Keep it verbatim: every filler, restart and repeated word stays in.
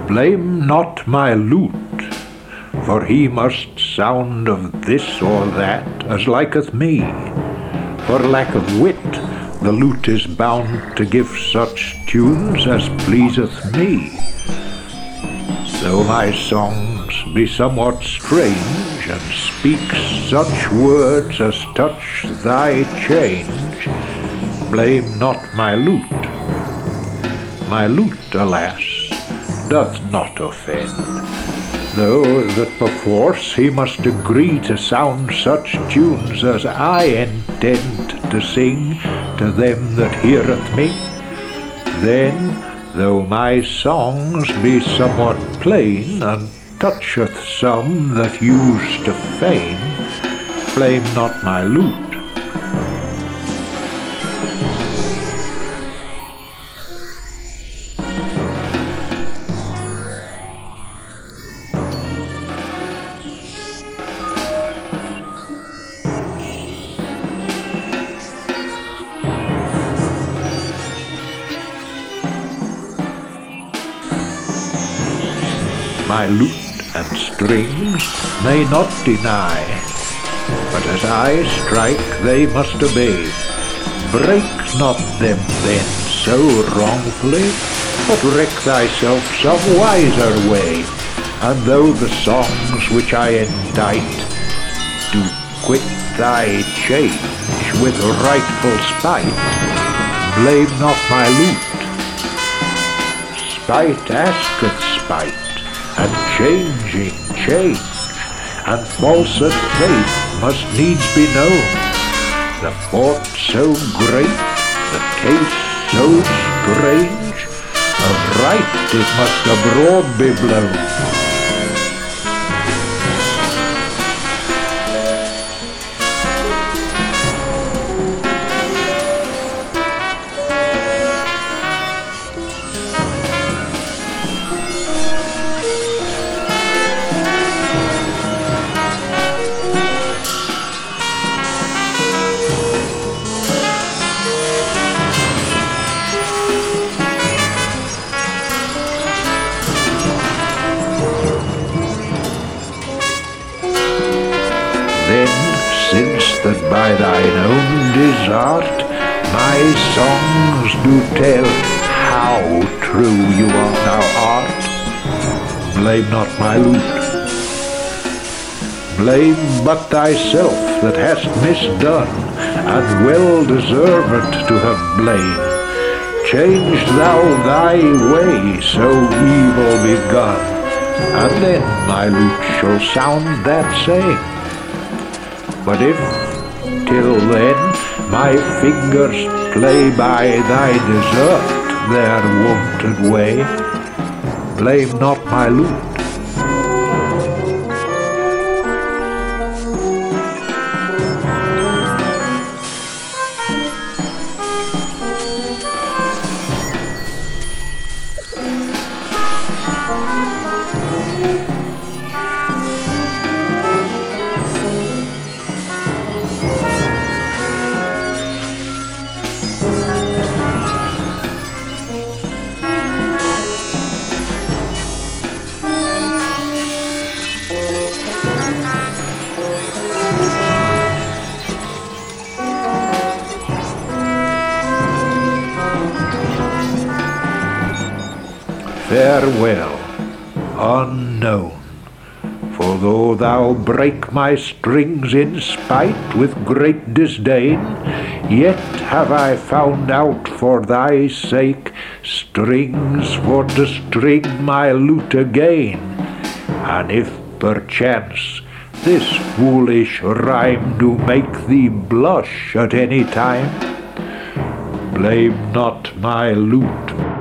Blame not my lute, for he must sound of this or that as liketh me. For lack of wit, the lute is bound to give such tunes as pleaseth me. Though my songs be somewhat strange, and speak such words as touch thy change, blame not my lute. My lute, alas, doth not offend, though that perforce he must agree to sound such tunes as I intend to sing to them that heareth me. Then, though my songs be somewhat plain, and toucheth some that use to feign, blame not my lute. My lute and strings may not deny, but as I strike they must obey. Break not them then so wrongfully, but wreck thyself some wiser way. And though the songs which I indite do quit thy change with rightful spite, blame not my lute. Spite asketh spite, and changing change, and false faith must needs be known. The fault so great, the case so strange, of right it must abroad be blown. Then, since that by thine own desert my songs do tell how true you are thou art, blame not my lute. Blame but thyself that hast misdone, and well deserved to have blame. Change thou thy way so evil begun, and then my lute shall sound that same. But if, till then, my fingers play by thy desert their wonted way, blame not my lute. Farewell, unknown, for though thou break my strings in spite with great disdain, yet have I found out for thy sake strings for to string my lute again. And if perchance this foolish rhyme do make thee blush at any time, blame not my lute.